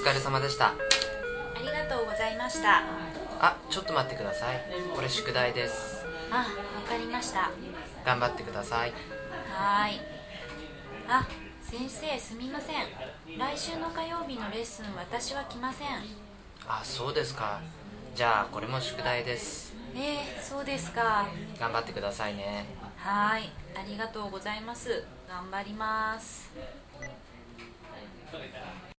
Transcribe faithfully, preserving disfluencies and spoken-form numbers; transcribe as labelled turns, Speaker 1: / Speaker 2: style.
Speaker 1: 疲れ様でした。
Speaker 2: ありがとうございました。
Speaker 1: あ、ちょっと待ってください。これ宿題です。
Speaker 2: あ、わかりました。
Speaker 1: 頑張ってください。
Speaker 2: はーい。あ、先生すみません。来週の火曜日のレッスン私は来ません。
Speaker 1: あ、そうですか。じゃあこれも宿題です。
Speaker 2: えー、そうですか。
Speaker 1: 頑張ってくださいね。
Speaker 2: はーい、ありがとうございます。頑張ります。